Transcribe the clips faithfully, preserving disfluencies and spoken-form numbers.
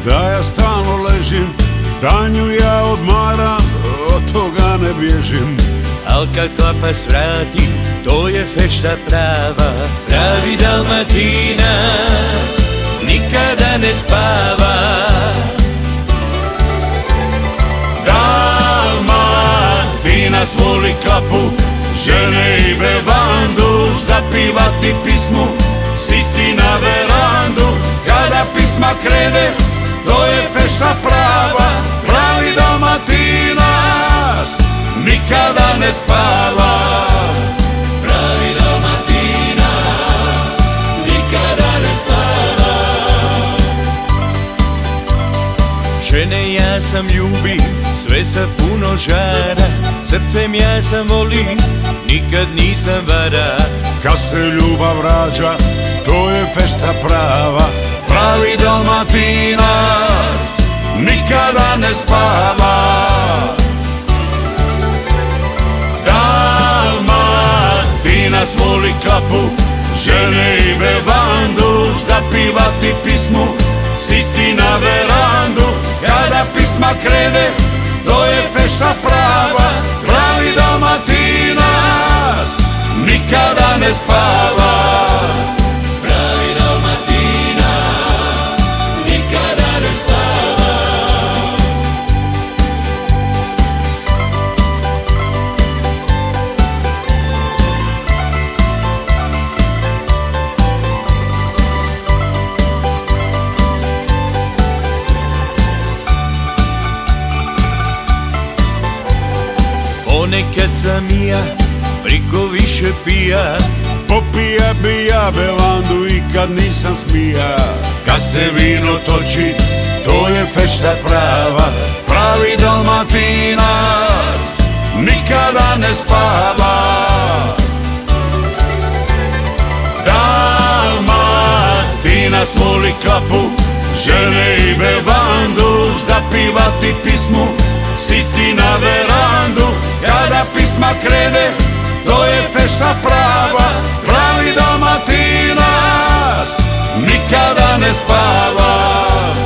da ja stalno ležim, danju ja odmaram, od toga ne bježim. Al kad klapa svrati, to je fešta prava. Pravi Dalmatinac nikada ne spava. Dalmatinac voli klapu, žene i bevandu, zapivati pismu, sisti na verandu. Kada pisma krene, to je fešta prava. Pravi Dalmatinac nikada ne spava. Pravi Dalmatinac nikada ne spava. Žene ja sam ljubim, sve sa puno žara. Srcem ja sam volim, nikad nisam vara. Kad se ljubav rađa, to je fešta prava. Pravi Dalmatinac nikada ne spava. Dalmatinac voli klapu, žene i bevandu, zapivati pismu, sisti na verandu. Kada pisma krene, to je fešta prava. Pravi Dalmatinac nikada ne spava. Pravi Dalmatinac nikada ne spava. Ponekad sam i ja priko više pija, Popija bi ja bevandu i kad nisam smija. Kad se vino toči, to je fešta prava. Pravi Dalmatinac nikada ne spava. Dalmatinac voli klapu, žene i bevandu, zapivati pismu, sisti na verandu. Kada pisma krene, to je fešta prava. Pravi Dalmatinac nikada ne spava.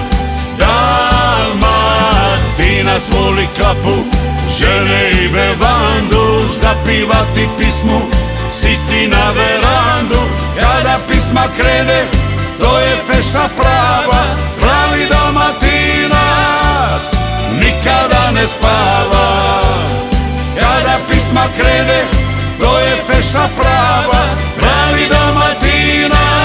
Dalmatinac voli klapu, žene i bevandu, zapivati pismu, sisti na verandu. Kada pisma krene, to je fešta prava. Pravi Dalmatinac nikada ne spava. Kada pisma krene, to je fešta prava. Pravi Dalmatinac